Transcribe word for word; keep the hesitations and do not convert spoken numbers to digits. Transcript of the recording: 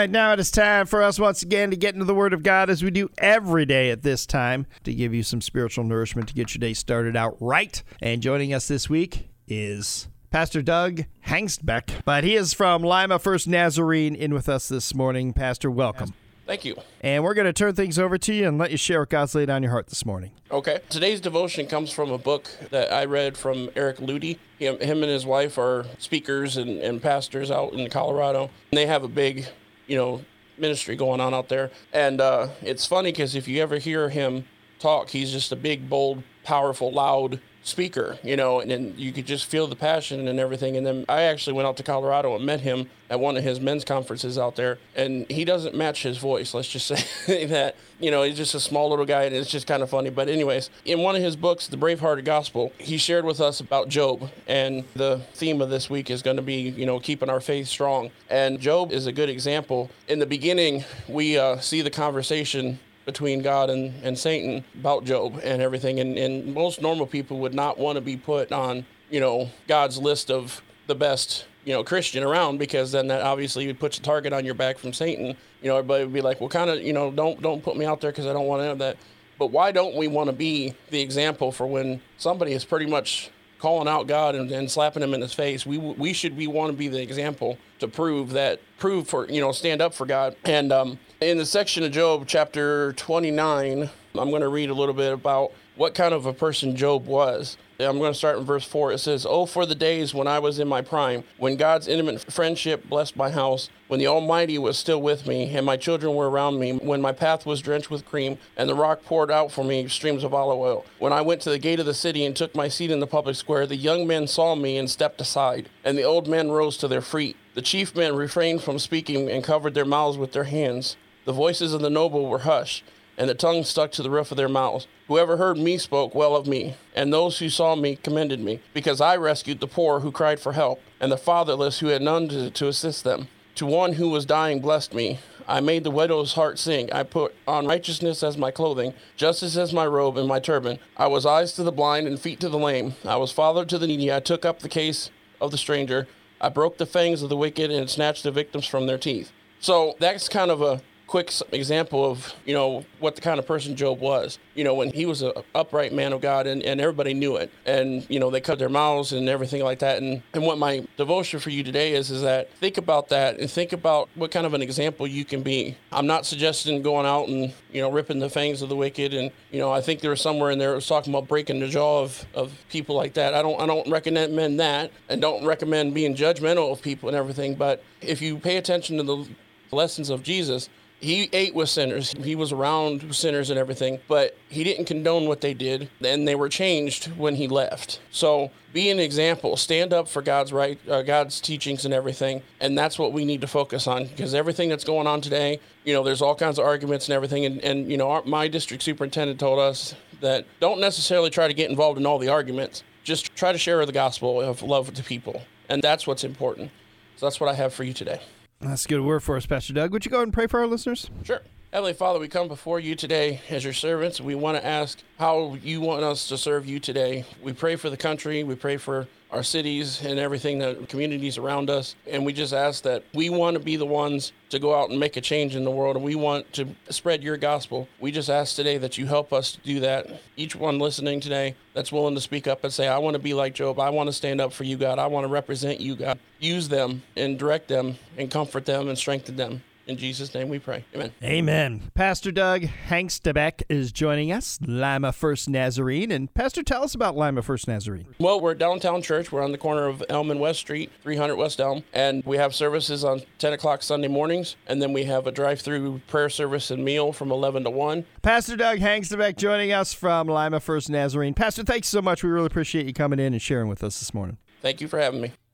right, now it is time for us once again to get into the Word of God as we do every day at this time to give you some spiritual nourishment to get your day started out right. And joining us this week is Pastor Doug Hengstbeck, but he is from Lima First Nazarene in with us this morning. Pastor, welcome. Thank you. And we're going to turn things over to you and let you share what God's laid on your heart this morning. Okay. Today's devotion comes from a book that I read from Eric Ludy. Him, him and his wife are speakers and, and pastors out in Colorado. And they have a big, you know, ministry going on out there. And uh, it's funny because if you ever hear him talk, he's just a big, bold, powerful, loud speaker, you know, and then you could just feel the passion and everything. And then I actually went out to Colorado and met him at one of his men's conferences out there, and he doesn't match his voice. Let's just say that, you know, he's just a small little guy, and it's just kind of funny. But anyways, in one of his books, The Bravehearted Gospel, he shared with us about Job, and the theme of this week is going to be, you know, keeping our faith strong. And Job is a good example. In the beginning, we uh, see the conversation between God and, and Satan about Job and everything. And, and most normal people would not want to be put on, you know, God's list of the best, you know, Christian around, because then that obviously would put a target on your back from Satan. You know, everybody would be like, well, kind of, you know, don't don't put me out there because I don't want to have that. But why don't we want to be the example for when somebody is pretty much calling out God and, and slapping him in his face? We we should be want to be the example to prove that, prove for, you know, stand up for God. And um, in the section of Job, chapter twenty-nine, I'm going to read a little bit about what kind of a person Job was. I'm going to start in verse four. It says, "Oh, for the days when I was in my prime, when God's intimate friendship blessed my house, when the Almighty was still with me, and my children were around me, when my path was drenched with cream, and the rock poured out for me streams of olive oil. When I went to the gate of the city and took my seat in the public square, the young men saw me and stepped aside, and the old men rose to their feet. The chief men refrained from speaking and covered their mouths with their hands. The voices of the noble were hushed, and the tongue stuck to the roof of their mouths. Whoever heard me spoke well of me, and those who saw me commended me, because I rescued the poor who cried for help, and the fatherless who had none to, to assist them. To one who was dying blessed me. I made the widow's heart sing. I put on righteousness as my clothing, justice as my robe and my turban. I was eyes to the blind and feet to the lame. I was father to the needy. I took up the case of the stranger. I broke the fangs of the wicked and snatched the victims from their teeth." So that's kind of a quick example of, you know, what the kind of person Job was. You know, when he was an upright man of God, and, and everybody knew it. And, you know, they cut their mouths and everything like that. And, and what my devotion for you today is, is that think about that and think about what kind of an example you can be. I'm not suggesting going out and, you know, ripping the fangs of the wicked. And, you know, I think there was somewhere in there that was talking about breaking the jaw of, of people like that. I don't, I don't recommend that, and don't recommend being judgmental of people and everything. But if you pay attention to the lessons of Jesus, he ate with sinners. He was around sinners and everything, but he didn't condone what they did, and they were changed when he left. So be an example. Stand up for God's right, uh, God's teachings and everything, and that's what we need to focus on, because everything that's going on today, you know, there's all kinds of arguments and everything, and, and you know, our, my district superintendent told us that don't necessarily try to get involved in all the arguments. Just try to share the gospel of love to people, and that's what's important. So that's what I have for you today. That's a good word for us, Pastor Doug. Would you go ahead and pray for our listeners? Sure. Heavenly Father, we come before you today as your servants. We want to ask how you want us to serve you today. We pray for the country. We pray for our cities and everything, the communities around us. And we just ask that we want to be the ones to go out and make a change in the world, and we want to spread your gospel. We just ask today that you help us do that. Each one listening today that's willing to speak up and say, I want to be like Job. I want to stand up for you, God. I want to represent you, God. Use them and direct them and comfort them and strengthen them. In Jesus' name we pray. Amen. Amen. Pastor Doug Hengstbeck is joining us, Lima First Nazarene. And Pastor, tell us about Lima First Nazarene. Well, we're a downtown church. We're on the corner of Elm and West Street, three hundred West Elm. And we have services on ten o'clock Sunday mornings. And then we have a drive-through prayer service and meal from eleven to one. Pastor Doug Hengstbeck joining us from Lima First Nazarene. Pastor, thanks so much. We really appreciate you coming in and sharing with us this morning. Thank you for having me.